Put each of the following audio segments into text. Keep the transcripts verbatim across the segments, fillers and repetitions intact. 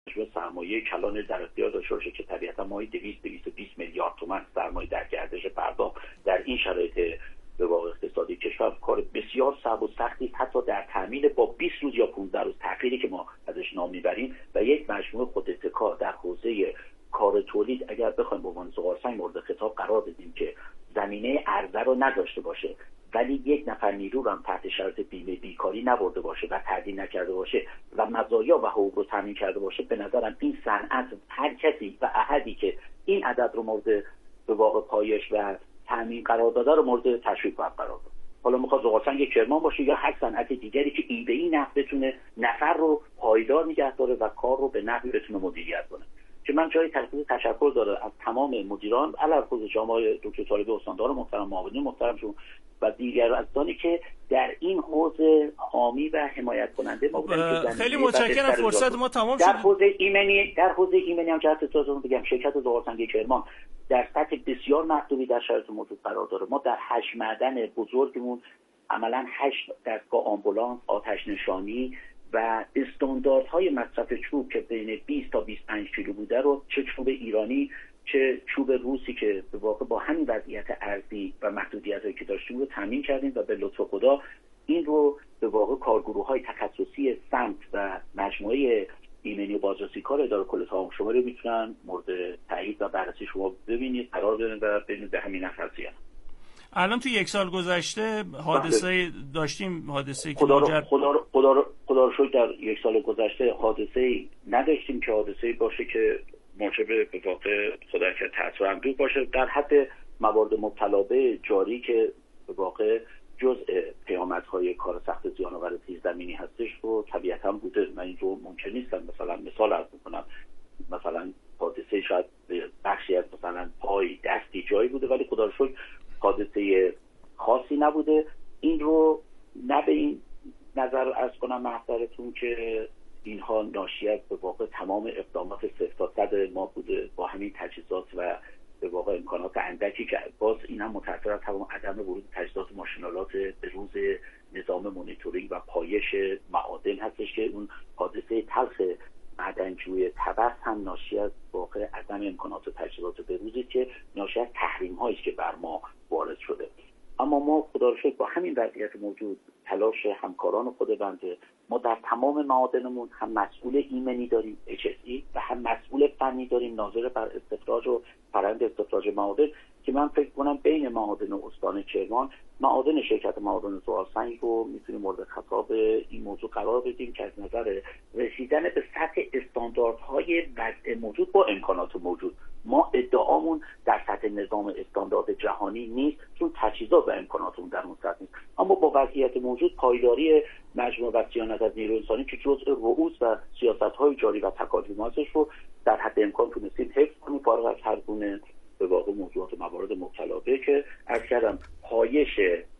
سرمایه کلان در اختیار داشته باشه که طبیعتا ماهی دویست دویست و بیست میلیارد تومان سرمایه در گردش پرداخت در این شرایط به واقع اقتصادی کشور کار بسیار صعب و سختی، حتی در تامین با بیست روز یا پانزده روز تأخیری که ما ازش نام میبریم و یک مجموعه خوداتکا در حوزه کار تولید اگر بخوایم به عنوان زغالسنگ مورد خطاب قرار بدیم که زمینه عرضه رو نداشته باشه ولی یک نفر نیرو رو هم تحت شرط بیمه بیکاری نبرده باشه و تعدیل نکرده باشه و مزایا و حقوق رو تامین کرده باشه، به نظرم این صنعت هر کسی و احدی که این عدد رو مورد به واقع پایش و تامین قرار داده رو مورد تشویق باید قرار داد. حالا میخواد زغالسنگ کرمان باشه یا هر صنعت دیگری که این به این نحو بتونه نفر رو پایدار نگه داره و کار رو به نحوی بتونه مدیریت کنه. که من جای تشکر داره از تمام مدیران علاوه خود جناب دکتر طالبی استاندار محترم، معاونین محترمشون و دیگر ازانی که در این حوزه حامی و حمایت کننده ما بودن. خیلی متشکرم، فرصت ما تمام شد. در حوزه ایمنی در حوزه ایمنی هم جهت اجازه بگم شرکت زغالسنگ کرمان در سطح بسیار محدودی در شرایط موجود قرار داره. ما در هشت معدن بزرگمون عملاً هشت دستگاه آمبولانس، آتش نشانی و استانداردهای مصرف چوب که بین بیست تا بیست و پنج کیلو بوده رو چه چوب ایرانی چه چوب روسی که به واقع با همین وضعیت ارضی و محدودیتایی که داشتیم رو تامین کردیم و به لطف خدا این رو به واقع کارگروه‌های تخصصی سمت و مجموعه ایمنی و بازرسی کار اداره کل تمام شماره میتونن مورد تایید و بررسی شما ببینید، قرار بدین و ببینید به همین نفسی هست. الان تو یک سال گذشته حادثه داشتیم، حادثه که خدا رو مجر... خدا رو خدا رو خدا رو شکر در یک سال گذشته حادثه نداشتیم که حادثه باشه که موجب به واقع خدا که تأثیر اندوه باشه. در حد موارد مبتلا به جاری که به واقع جزء پیامدهای کار سخت زیان‌آور زیرزمینی هستش رو طبیعتاً بوده. من این رو ممکن نیستم مثلا مثال عرض می‌کنم، مثلا حادثه شاید بخشی از مثلا پای دستی جایی بوده ولی خدا رو شکر حادثه خاصی نبوده. این رو نه به این نظر عرض کنم محضرتون که اینها ناشی از به واقع تمام اقدامات صفر تا صد ما بوده با همین تجهیزات و به واقع امکانات اندکی که باز این هم متأثر از تمام عدم ورود تجهیزات ماشینالات به روز نظام مونیتورینگ و پایش معادن هستش که اون حادثه تلخ معدنجوی طبس هم ناشی از واقع عدم امکانات و تجهیزات به روزی که ناشی از تحریم هایی که بر ما وارد شده. اما ما خدا رو شکر با همین وضعیت موجود تلاش همکاران خود بنده ما در تمام معادنمون هم مسئول ایمنی داریم اچ اس ای و هم مسئول فنی داریم ناظر بر استخراج و فرآیند استخراج معادن که من فکر کنم بین معادن استان کرمان معادن شرکت معادن زغالسنگ رو میتونیم مورد خطاب این موضوع قرار بدیم که از نظر رسیدن به سطح استانداردهای وضع موجود با امکانات موجود ما ادعامون در سطح نظام استاندارد جهانی نیست چون تجهیزات و امکاناتمون در اون سطح نیست، اما با وضعیت موجود پایداری مجموعه و صیانت از نیروی انسانی که جزء رؤوس و سیاست‌های جاری و تکالیف ازش رو در حد امکان تونستیم حفظ کنیم فارغ از هر گونه به واقع موضوعات موارد مبتلا به که از کردم پایش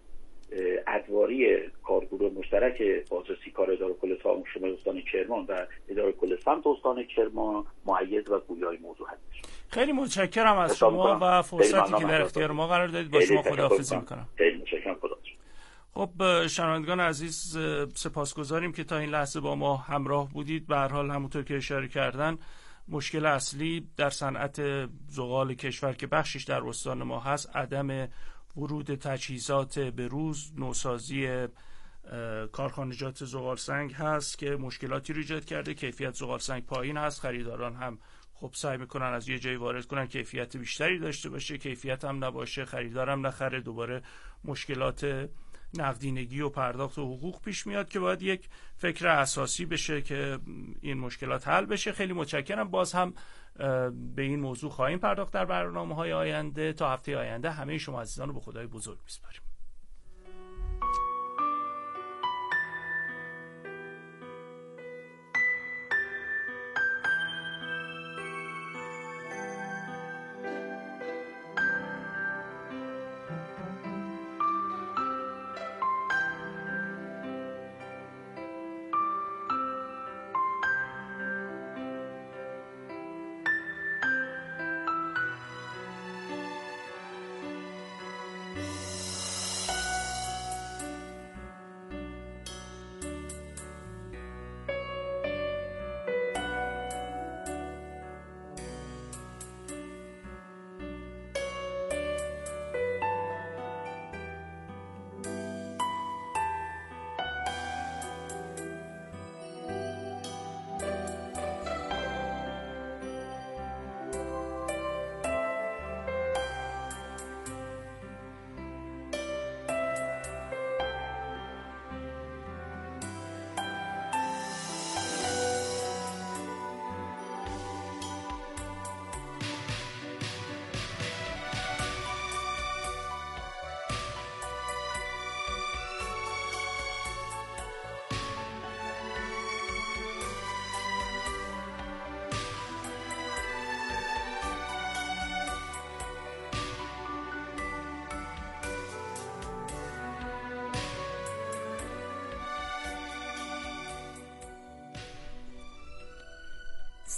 ادواری کارگروه مشترک بازرسی کار اداره کل تمام شمال استان کرمان و اداره کل سمت استان کرمان مؤید و گویای موضوع هستش. خیلی متشکرم از شما و فرصتی که در اختیار ما قرار دادید. با شما خداحافظی می‌کنم. خیلی متشکرم. خدا. خب شنوندگان عزیز سپاسگزاریم که تا این لحظه با ما همراه بودید. به هر حال همونطور که اشاره کردن مشکل اصلی در صنعت زغال کشور که بخشش در استان ما هست عدم ورود تجهیزات به روز، نوسازی کارخانجات زغالسنگ هست که مشکلاتی رو ایجاد کرده. کیفیت زغالسنگ پایین هست، خریداران هم خب سعی میکنن از یه جایی وارد کنن کیفیت بیشتری داشته باشه، کیفیت هم نباشه خریدارم نخره، دوباره مشکلات نقدینگی و پرداخت و حقوق پیش میاد که باید یک فکر اساسی بشه که این مشکلات حل بشه. خیلی متشکرم. باز هم به این موضوع خواهیم پرداخت در برنامه‌های آینده. تا هفته آینده همه شما عزیزان رو به خدای بزرگ میسپاریم.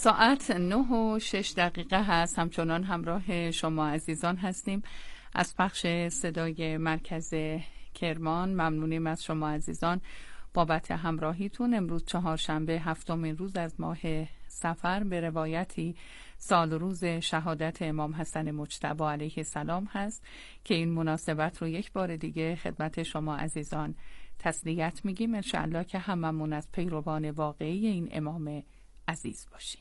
ساعت نه و شش دقیقه هست. همچنان همراه شما عزیزان هستیم از پخش صدای مرکز کرمان. ممنونیم از شما عزیزان بابت همراهیتون. امروز چهارشنبه هفتمین روز از ماه صفر به روایتی سال و روز شهادت امام حسن مجتبی علیه السلام هست که این مناسبت رو یک بار دیگه خدمت شما عزیزان تسلیت میگیم. انشاءالله که هممون از پیروان واقعی این امام عزیز باشیم.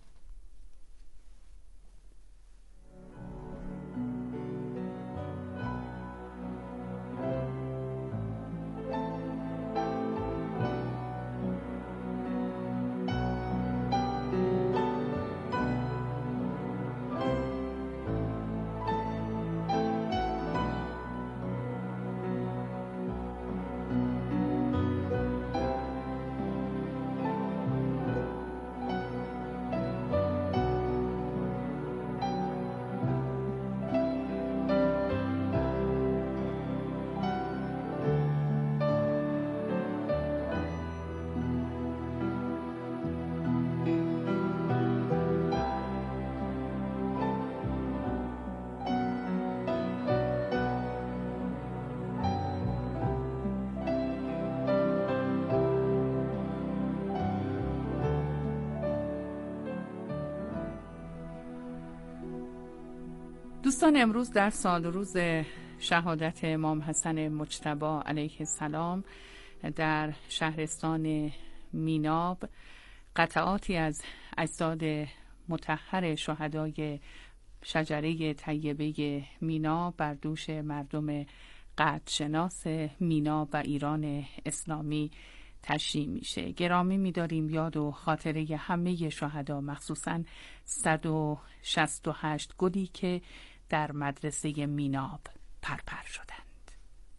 دوستان، امروز در سال روز شهادت امام حسن مجتبی علیه السلام در شهرستان میناب قطعاتی از اجساد مطهر شهدای شجره طیبه میناب بر دوش مردم قدرشناس میناب و ایران اسلامی تشریح میشه. گرامی می‌داریم یاد و خاطره همه شهدا، مخصوصاً صد و شصت و هشت گلی که در مدرسه میناب پرپر شدند.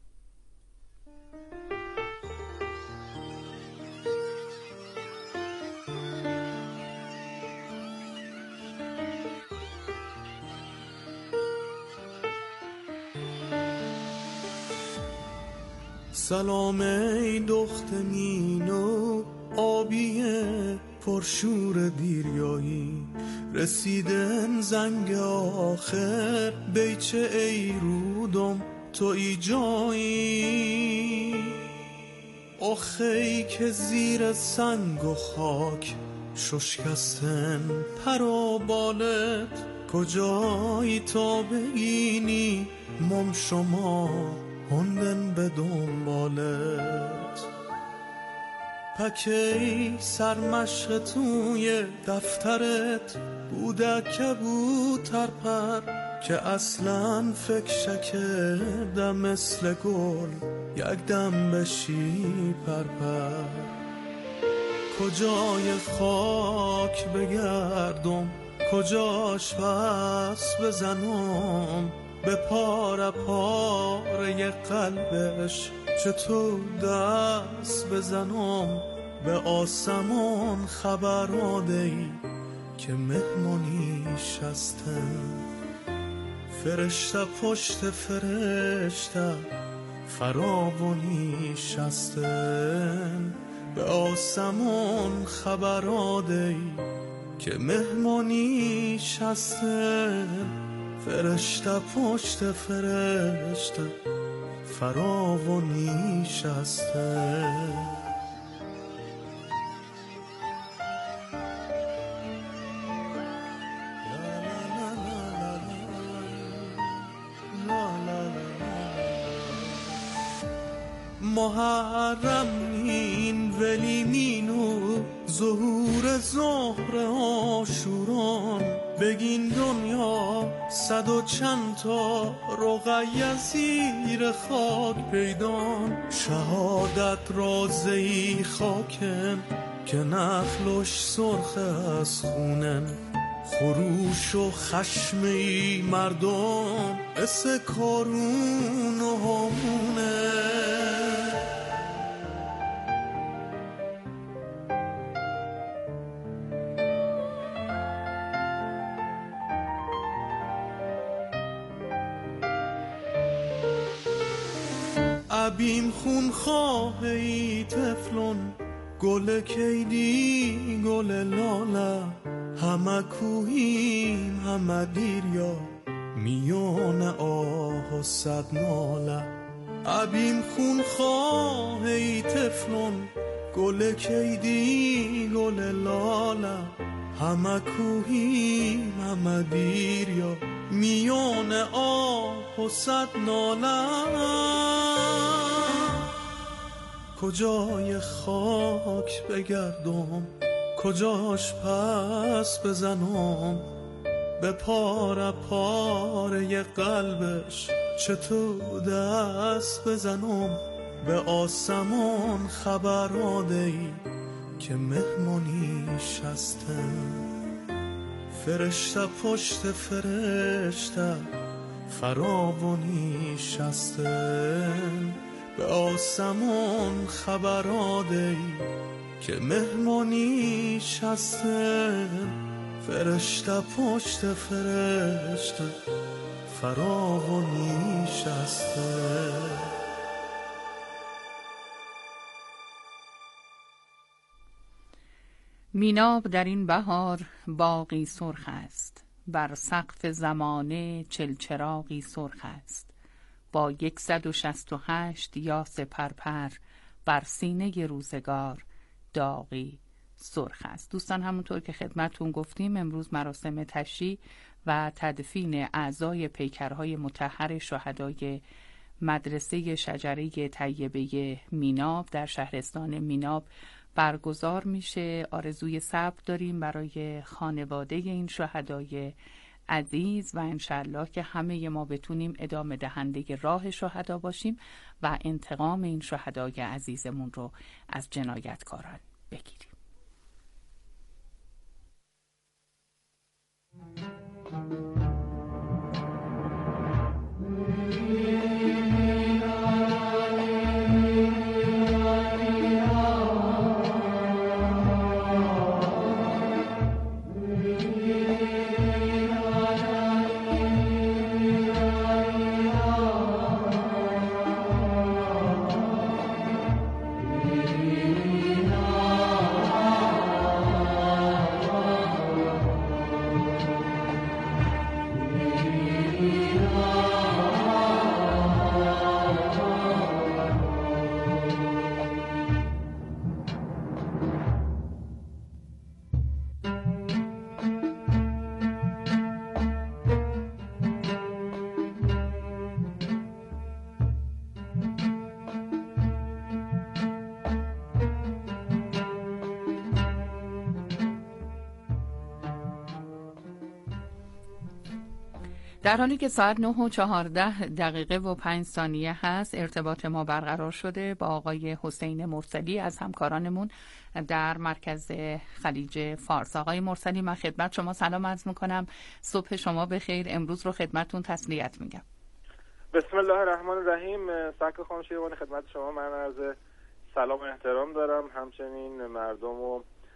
سلام ای دخت مینو آبیه پرشور دیریایی، رسیدن زنگ آخر بیچه ای رودم تو ای جایی. آخی که زیر سنگ و خاک ششکستن پرا بالت، کجایی تا بگینی مم شما هندن به دنبالت. پکی سرمشق توی دفترت بوده که بود ترپر، که اصلا فکر شکردم مثل گل یک دم بشی پرپر. کجای خاک بگردم کجاش پس بزنم، به پاره پاره قلبش چطور دست بزنم. به آسمان خبر آدهی که مهمونیش هستن، فرشته پشت فرشته فراوانیش هستن. به آسمان خبر آدهی که مهمونیش هستن، فرشته پشت فرشته فراوانیش هستن. محرم این ولی مینو ظهور ظهر عاشوران، بگین دنیا صد و چند تا رقیه زیر خاک پیدان. شهادت رازهی خاکن که نخلش سرخ از خونن، خروش و خشمی مردم مثل کارون و همونه. عبیم خون خواهی طفلون، گل کیدی گل لاله، همه کوهیم همه دیریا میان آه و صد ناله عبیم خون خواه ای تفلون گل کیدی گل لاله همه کوهیم همه دیریا میان آه و صد ناله کجای خاک بگردم کجاش پس بزنم به پاره پاره قلبش چطور دست بزنم به آسمان خبر آدهی که مهمونیش هستن فرشته پشت فرشته فراوانیش هستن به آسمان خبر آدهی که مهمونیش هستن فرشته پشت فرشته فراوانیش هستن. میناب در این بهار باغی سرخ است، بر سقف زمانه چلچراغی سرخ است، با یکصد و شصت و هشت یاس پرپر بر سینه روزگار داغی سرخ است. دوستان، همونطور که خدمتون گفتیم امروز مراسم تشییع و تدفین اعضای پیکرهای مطهر شهدای مدرسه شجره طیبه میناب در شهرستان میناب برگزار میشه. آرزوی صبر داریم برای خانواده این شهدای عزیز و انشالله که همه ما بتونیم ادامه دهنده راه شهدا باشیم و انتقام این شهدای عزیزمون رو از جنایتکاران بگیریم. در حالی که ساعت نه و چهارده دقیقه و پنج ثانیه هست، ارتباط ما برقرار شده با آقای حسین مرسلی از همکارانمون در مرکز خلیج فارس. آقای مرسلی، من خدمت شما سلام عرض میکنم. صبح شما بخیر. امروز رو خدمتون تسلیت میگم. بسم الله الرحمن الرحیم. سعی خانم شیروانی، خدمت شما من عرض سلام و احترام دارم. همچنین مردم و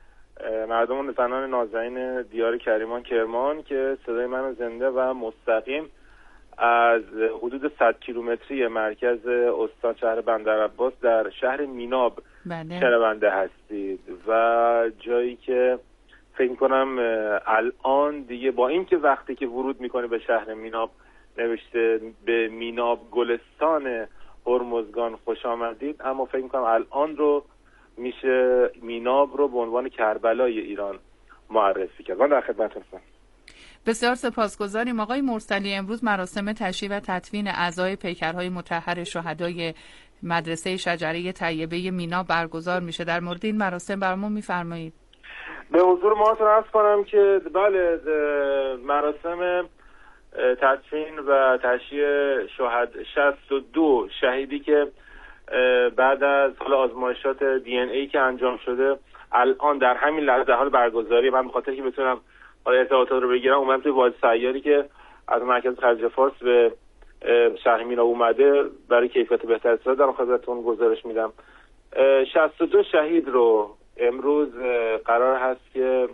مردم و زنان نازنین دیار کریمان کرمان که صدای من زنده و مستقیم از حدود صد کیلومتری مرکز استان شهر بندرعباس در شهر میناب شنونده هستید و جایی که فکر کنم الان دیگه با اینکه وقتی که ورود میکنه به شهر میناب نوشته به میناب گلستان هرمزگان خوش آمدید، اما فکر میکنم الان رو میشه میناب رو به عنوان کربلای ایران معرفی کرد. من در خدمتتون هستم. بسیار سپاسگزاریم آقای مرسلی. امروز مراسم تشییع و تدفین اعضای پیکرهای مطهر شهدای مدرسه شجره طیبه میناب برگزار میشه. در مورد این مراسم برامون میفرمایید؟ به حضور ماهاتون عرض کنم که بله، مراسم تدفین و تشییع شهد شصت و دو شهیدی که بعد از حالا آزمایشات دی ان ای که انجام شده الان در همین لحظه در حال برگزاری، من بخاطر که بتونم حالا ارتباطات رو بگیرم اومدم توی واحد سیاری که از مرکز خلیج فارس به شهر میناب اومده برای کیفیت بهتر استفاده دارم خدمتتون گزارش میدم. شصت و دو شهید رو امروز قرار هست که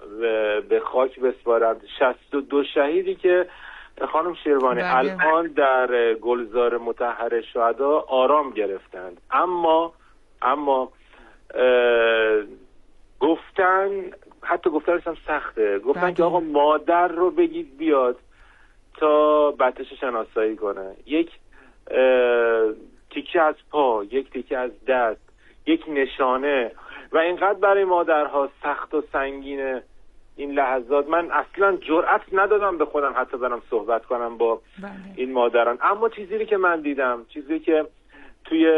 به خاک بسپارند. شصت و دو شهیدی که خانم شیروانی الان در گلزار مطهر شهدا آرام گرفتند، اما اما گفتن حتی گفتارش هم سخته. گفتن بله. که آقا مادر رو بگید بیاد تا بچه‌ش شناسایی کنه. یک تیکه از پا، یک تیکه از دست، یک نشانه و اینقدر برای مادرها سخت و سنگینه این لحظات. من اصلا جرئت ندادم به خودم حتی برم صحبت کنم با بله. این مادران. اما چیزی که من دیدم، چیزی که توی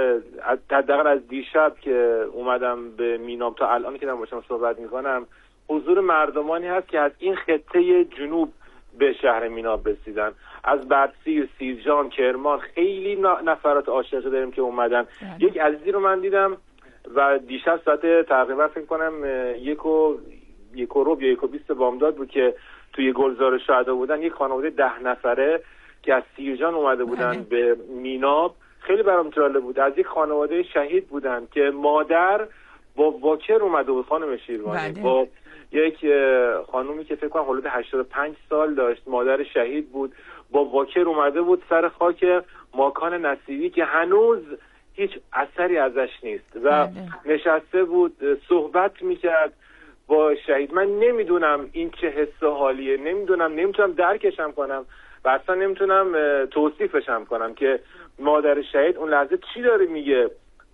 حداقل از دیشب که اومدم به میناب تا الان که دارم با شما صحبت میکنم، حضور مردمانی هست که از این خطه جنوب به شهر میناب رسیدن، از بردسیر، سیرجان، کرمان، خیلی نفرات عاشقی داریم که اومدن. بله. یک عزیزی رو من دیدم و دیشب ساعت تقریبا فکر کنم یک و یک و ربع یا یک و بیست بامداد بود که توی گلزار شهدا بودن، یک خانواده ده نفره که از سیرجان اومده بودن بله. به میناب. خیلی برام جالب بود، از یک خانواده شهید بودن که مادر با واکر اومده بود، خانم شیروانی بله. با یک خانومی که فکر کنم حدود هشتاد و پنج سال داشت، مادر شهید بود، با واکر اومده بود سر خاک ماکان نصیری که هنوز هیچ اثری ازش نیست و بله. نشسته بود صحبت میکرد با شهید. من نمیدونم این چه حس و حالیه، نمیدونم، نمیتونم درکشم کنم و اصلا نمیتونم توصیفشم کنم که مادر شهید اون لحظه چی داره میگه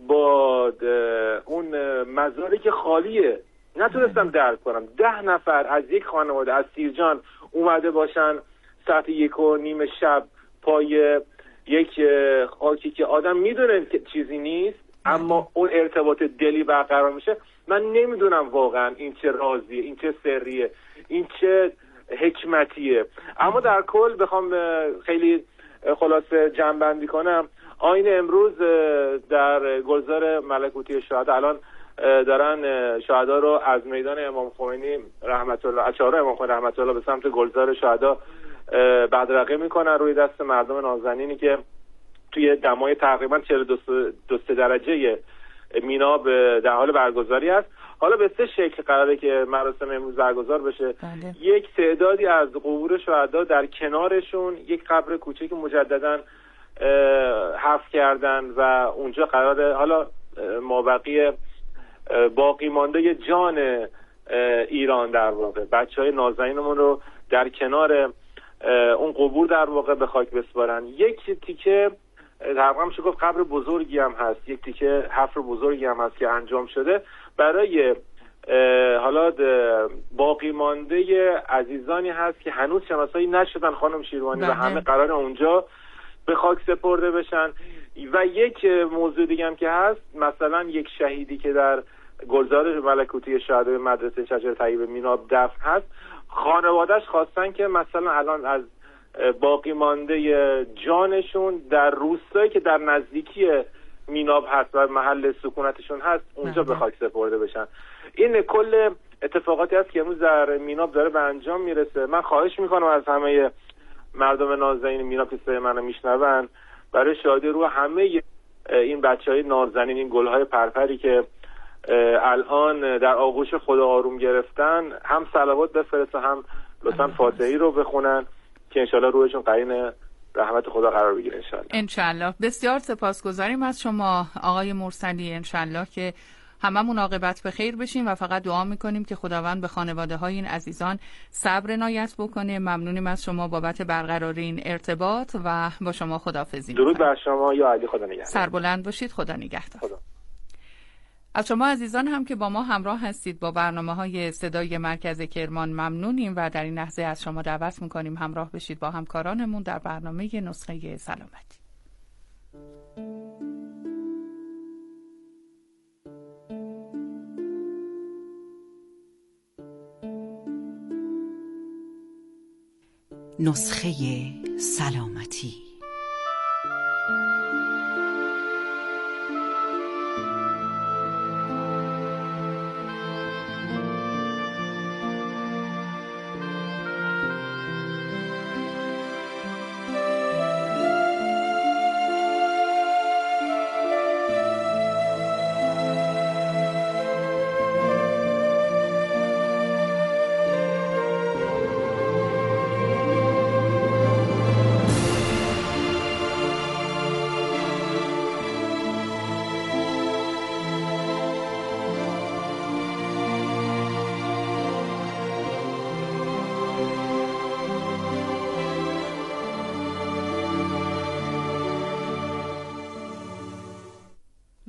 با اون مزاری که خالیه. نتونستم درک کنم. ده نفر از یک خانواده از سیرجان اومده باشن ساعت یک و نیم شب پای یک خاکی که آدم میدونه که چیزی نیست اما اون ارتباط دلی برقرار میشه. من نمیدونم واقعا این چه رازیه، این چه سریه، این چه حکمتیه. اما در کل بخوام خیلی خلاصه جمع‌بندی کنم، آیین امروز در گلزار ملکوتی شهدا الان دارن شهدا رو از میدان امام خمینی رحمت الله، از چهارراه امام خمینی رحمت الله به سمت گلزار شهدا بدرقه میکنن روی دست مردم نازنینی که توی دمای تقریبا چهل و دو درجه میناب در حال برگزاری است. حالا به سه شکل قراره که مراسم امروز برگزار بشه. بله. یک تعدادی از قبور شهدا در کنارشون یک قبر کوچیک مجددا حفر کردن و اونجا قراره حالا مابقی باقی مانده جان ایران در واقع بچهای نازنینمون رو در کنار اون قبور در واقع به خاک بسپارن. یک تیکه تقریبا میشه گفت قبر بزرگی هم هست، یک تیکه حفر بزرگی هم هست که انجام شده برای حالا باقی مانده عزیزانی هست که هنوز شناسایی نشدن خانم شیروانی و همه قرار اونجا به خاک سپرده بشن. و یک موضوع دیگه هم که هست، مثلا یک شهیدی که در گلزار ملکوتی شهدا مدرسه شجر طیبه میناب دفن هست، خانواده‌اش خواستن که مثلا الان از باقی مانده جانشون در روستایی که در نزدیکی میناب هست و محل سکونتشون هست اونجا به خاک سپرده بشن. این کل اتفاقاتی هست که امروز در میناب داره به انجام میرسه. من خواهش میکنم از همه مردم نازنین میناب که صدای منو میشنون برای شادی رو همه این بچهای نازنین، این گلهای پرپری که الان در آغوش خدا آروم گرفتن، هم صلوات بفرستن هم لطفاً فاتحی رو بخونن که انشالله روحشون قرین رحمت خدا قرار بگیره انشالله. انشالله. بسیار سپاسگزاریم از شما آقای مرسلی. انشالله که هممون عاقبت به خیر بشیم و فقط دعا میکنیم که خداوند به خانواده های این عزیزان صبر عنایت بکنه. ممنونیم از شما بابت برقراری این ارتباط و با شما خداحافظی. درود بر شما یا علی، خدا نگهدار. سربلند باشید، خدا نگهدار. خدا. از شما عزیزان هم که با ما همراه هستید با برنامه‌های صدای مرکز کرمان ممنونیم و در این لحظه از شما دعوت می‌کنیم همراه بشید با همکارانمون در برنامه نسخه سلامتی. نسخه سلامتی.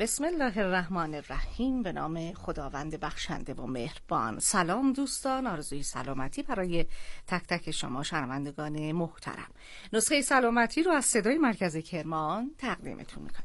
بسم الله الرحمن الرحیم. به نام خداوند بخشنده و مهربان. سلام دوستان، آرزوی سلامتی برای تک تک شما شنوندگان محترم. نسخه سلامتی رو از صدای مرکز کرمان تقدیمتون میکنیم.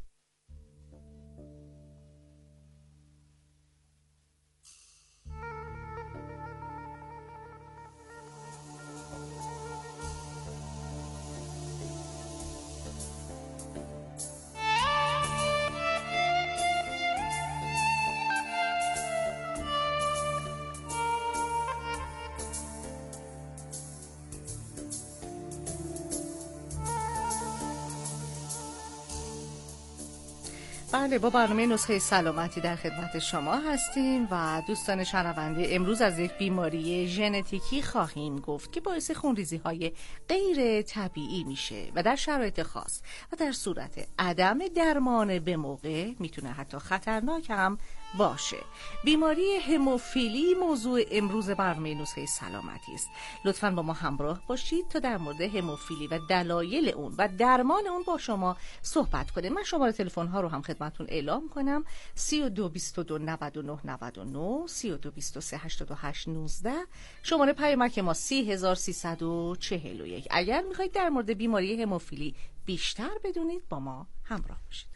بله، با برنامه نسخه سلامتی در خدمت شما هستیم و دوستان شنونده، امروز از یک بیماری ژنتیکی خواهیم گفت که باعث خونریزی های غیر طبیعی میشه و در شرایط خاص و در صورت عدم درمان به موقع میتونه حتی خطرناک هم باشه. بیماری هموفیلی موضوع امروز برنامه نسخه سلامتی است. لطفاً با ما همراه باشید تا در مورد هموفیلی و دلایل اون و درمان اون با شما صحبت کنیم. من شماره تلفن ها رو هم خدمتتون اعلام کنم: سی و دو بیست و دو نود و نه نود و نه، سی و دو بیست و سه هشتاد و هشت نوزده. شماره پیامک ما سی هزار سیصد و چهل و یک. اگر میخواید در مورد بیماری هموفیلی بیشتر بدونید با ما همراه باشید.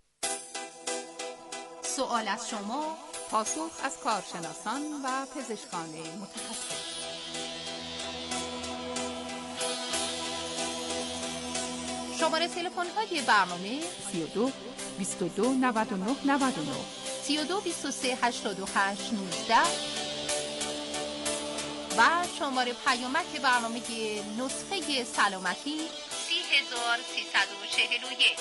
سوال از شما، پاسخ از کارشناسان و پزشکان متخصص. شماره تلفن های برنامه سی و دو بیست و دو نود و نه نود و نه، سی و دو بیست و سه هشتاد و هشت نوزده و شماره پیامک برنامه نسخه سلامتی سی هزار سیصد و چهل و یک.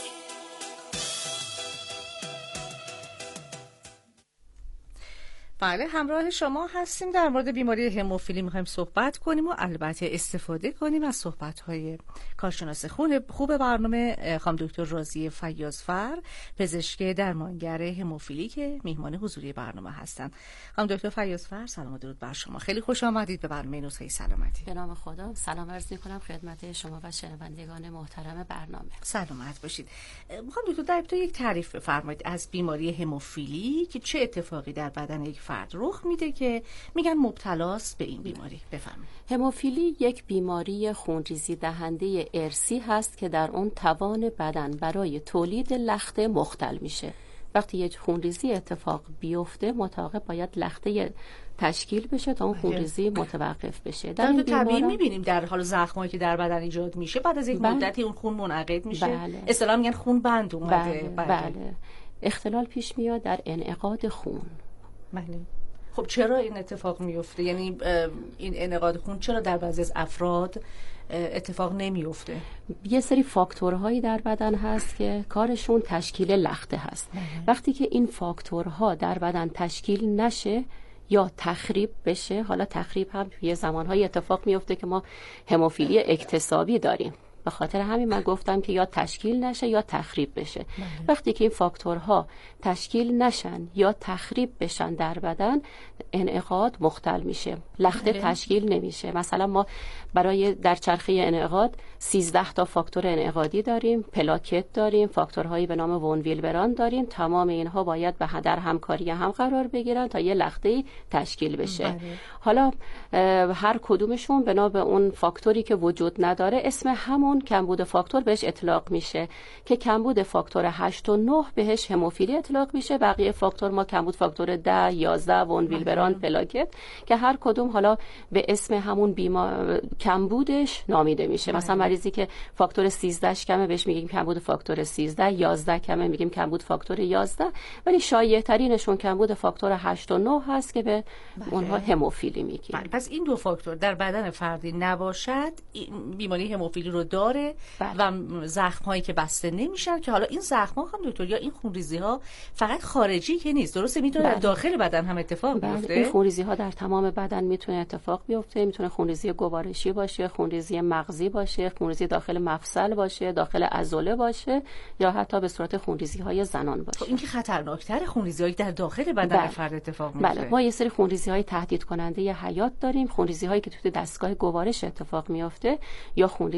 بله، همراه شما هستیم. در مورد بیماری هموفیلی میخوایم صحبت کنیم و البته استفاده کنیم از صحبت‌های کارشناس خون خوب برنامه خانم دکتر راضیه فیاضفر، پزشک درمانگر هموفیلی که میهمان حضوری برنامه هستند. خانم دکتر فیاضفر، سلام و درود بر شما. خیلی خوش آمدید به برنامه نسخه سلامتی. به نام خدا سلام عرض می‌کنم خدمت شما و شنوندگان محترم برنامه. سلامت باشید. خانم دکتر، در ابتدا یک تعریف بفرمایید از بیماری هموفیلی که چه اتفاقی در بدن یک فرد رخ میده که میگن مبتلاست به این بیماری. بفرمایید. هموفیلی یک بیماری خونریزی دهنده ارثی هست که در اون توان بدن برای تولید لخته مختل میشه. وقتی یک خونریزی اتفاق بیفته متوقع باید لخته تشکیل بشه تا اون خونریزی متوقف بشه. در این طبیعی میبینیم در حال زخمایی که در بدن ایجاد میشه بعد از یک بله. مدتی اون خون منعقد میشه. بله. اصطلاحاً میگن خون بند اومده. بله. بله. بله. اختلال پیش میاد در انعقاد خون. بله. خب چرا این اتفاق میفته؟ یعنی این انعقاد خون چرا در بعضی از افراد اتفاق نمیفته؟ یه سری فاکتورهایی در بدن هست که کارشون تشکیل لخته هست. مهم. وقتی که این فاکتورها در بدن تشکیل نشه یا تخریب بشه، حالا تخریب هم یه زمانهای اتفاق میفته که ما هموفیلی اکتسابی داریم، به خاطر همین من گفتم که یا تشکیل نشه یا تخریب بشه. بله. وقتی که این فاکتورها تشکیل نشن یا تخریب بشن در بدن، انعقاد مختل میشه، لخته بله. تشکیل نمیشه. مثلا ما برای در چرخه انعقاد سیزده تا فاکتور انعقادی داریم، پلاکت داریم، فاکتورهایی به نام وون ویلبران داریم. تمام اینها باید به در همکاری هم قرار بگیرن تا یه لخته تشکیل بشه. بله. حالا هر کدومشون بنا به اون فاکتوری که وجود نداره اسم همون کمبود فاکتور بهش اطلاق میشه که کمبود فاکتور هشت و نه بهش هموفیلی اطلاق میشه. بقیه فاکتور ما کمبود فاکتور ده، یازده، وون ویلبران، پلاکت که هر کدوم حالا به اسم همون بیمار کمبودش نامیده میشه. مثلا مریضی که فاکتور سیزده کمه بهش میگیم کمبود فاکتور سیزده، یازده کمه میگیم کمبود فاکتور یازده، ولی شایع ترینشون کمبود فاکتور هشت و نه هست که به بله. اونها هموفیلی میگیم. بله. پس این دو فاکتور در بدن فردی نباشد بیماری هموفیلی رو داره. بله. و زخم هایی که بسته نمیشن که حالا این زخم ها هم دکتر یا این خونریزی ها فقط خارجی که نیست، درسته میتونه بله. در داخل بدن هم اتفاق بله. بیفته. این خونریزی ها در تمام بدن میتونه اتفاق بیفته. میتونه خونریزی گوارشی باشه، خونریزی مغزی باشه، خونریزی داخل مفصل باشه، داخل عضله باشه یا حتی به صورت خونریزی های زنان باشه. این که خطرناکتر خونریزی هایی در داخل بدن بله. فرد اتفاق میفته. بله. ما یه سری خونریزی های تهدید کننده حیات داریم، خونریزی هایی که توی دستگاه گوارش اتفاق میفته یا خونریزی هایی که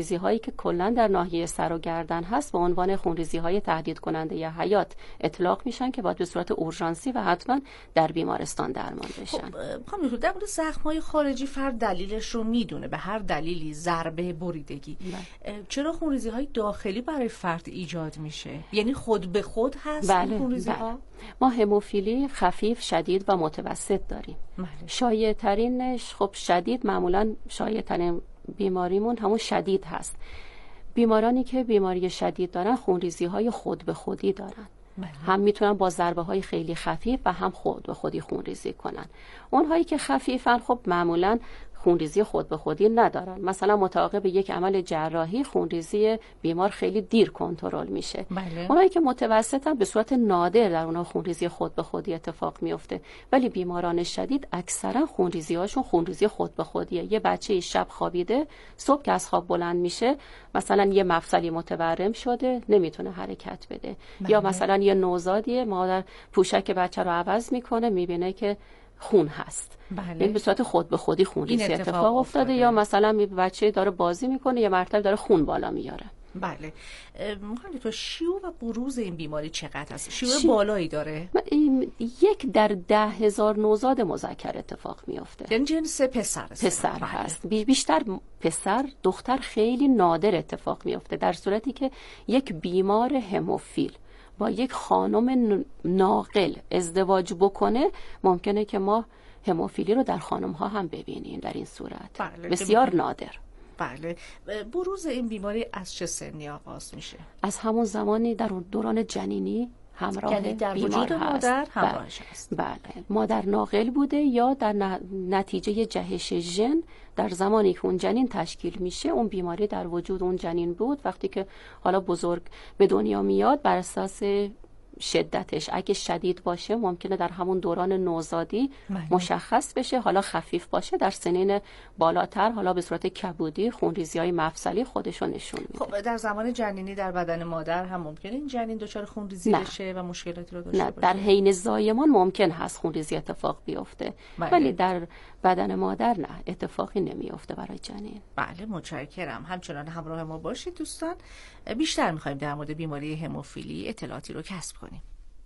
که کلا در ناحیه سر و گردن هست به عنوان خونریزی‌های تهدید کننده یا حیات اطلاق میشن که باید به صورت اورژانسی و حتما در بیمارستان درمان بشن. خب میگم در مورد زخم‌های خارجی فرد دلیلش رو میدونه، به هر دلیلی، ضربه، بریدگی، چرا خونریزی‌های داخلی برای فرد ایجاد میشه؟ یعنی خود به خود هست بله، خونریزی‌ها؟ بله. ما هموفیلی خفیف، شدید و متوسط داریم. شایع ترینش خب شدید، معمولا شایع ترین بیماریمون همون شدید هست. بیمارانی که بیماری شدید دارن خونریزی های خود به خودی دارن. بله. هم میتونن با ضربه های خیلی خفیف و هم خود به خودی خونریزی کنن. اونهایی که خفیفن خب معمولا خونریزی خود به خودی ندارن. مثلا متعاقب یک عمل جراحی خونریزی بیمار خیلی دیر کنترل میشه. بله. اونایی که متوسطن به صورت نادر در اونها خونریزی خود به خودی اتفاق میفته، ولی بیماران شدید اکثرا خونریزی هاشون خونریزی خود به خودیه. یه بچه شب خوابیده، صبح که از خواب بلند میشه مثلا یه مفصلی متورم شده، نمیتونه حرکت بده. بله. یا مثلا یه نوزادیه، مادر پوشک بچه رو عوض میکنه، میبینه که خون هست. بله. این به صورت خود به خودی خونریزی اتفاق, اتفاق افتاده. افتاده یا مثلا بچه داره بازی میکنه یه مرتبه داره خون بالا میاره. بله. مهندس تو شیوع و بروز این بیماری چقدر هست؟ شیوع شی... بالایی داره؟ یک در ده هزار نوزاد مذکر اتفاق میفته. یعنی جنس پسر پسر بله. هست. بیشتر پسر، دختر خیلی نادر اتفاق میفته، در صورتی که یک بیمار هموفیل با یک خانم ناقل ازدواج بکنه ممکنه که ما هموفیلی رو در خانم ها هم ببینیم در این صورت. بله. بسیار نادر. بله. بروز این بیماری از چه سنی آغاز میشه؟ از همون زمانی در دوران جنینی همراه یعنی در بیمار وجود هست. مادر همراهش هست. بله. مادر ناقل بوده یا در نتیجه جهش ژن در زمانی که اون جنین تشکیل میشه اون بیماری در وجود اون جنین بود. وقتی که حالا بزرگ به دنیا میاد بر اساس شدتش اگه شدید باشه ممکنه در همون دوران نوزادی مهم. مشخص بشه، حالا خفیف باشه در سنین بالاتر حالا به صورت کبودی خونریزی‌های مفصلی خودشو نشون میده. خب در زمان جنینی در بدن مادر هم ممکنه این جنین دچار خونریزی نه. بشه و مشکلاتی رو داشته نه. باشه؟ در حین زایمان ممکن هست خونریزی اتفاق بیفته. بله. ولی در بدن مادر نه، اتفاقی نمیفته برای جنین. بله متشکرم. همچنان همراه ما باشید دوستان، بیشتر می‌خوایم در مورد بیماری هموفیلی اطلاعاتی رو کسب کنیم.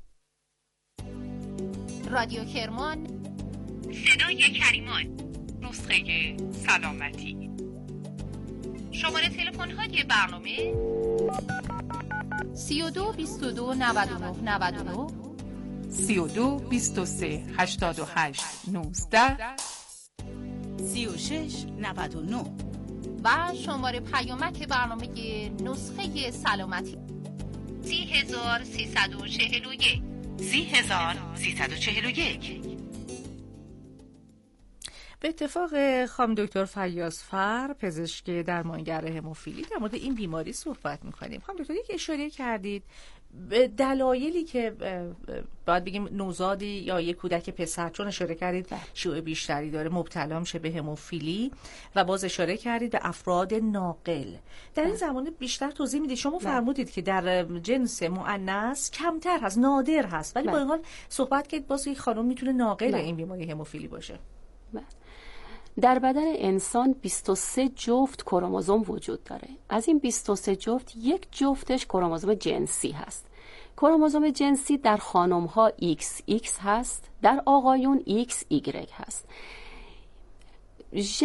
رادیو کرمان، صدای کریمان، نسخه سلامتی. شماره تلفن های برنامه سی و دو بیست و دو نود و نه نود و نه، سی و دو بیست و سه هشتاد و هشت نوزده، سی و شش نود و نه و شماره پیامک برنامه نسخه سلامتی سی هزار سیصد و چهل و یک سی هزار سیصد و چهل و یک. به اتفاق خانم دکتر فیاض‌فر، پزشک درمانگر هموفیلی، در مورد این بیماری صحبت می‌کنیم. خانم دکتر یک اشاره کردید به دلایلی که باید بگیم نوزادی یا یک کودک پسر، چون اشاره کردید شیوع بیشتری داره مبتلا میشه به هموفیلی و باز اشاره کردید به افراد ناقل، در این زمانه بیشتر توضیح میدید. شما فرمودید که در جنس مؤنث کمتر هست، نادر هست، ولی با این حال صحبت کردید باز یک خانم میتونه ناقل این بیماری هموفیلی باشه. در بدن انسان بیست و سه جفت کروموزوم وجود داره. از این بیست و سه جفت یک جفتش کروموزوم جنسی هست. کروموزوم جنسی در خانم ها ایکس ایکس هست، در آقایون ایکس ایگرگ هست.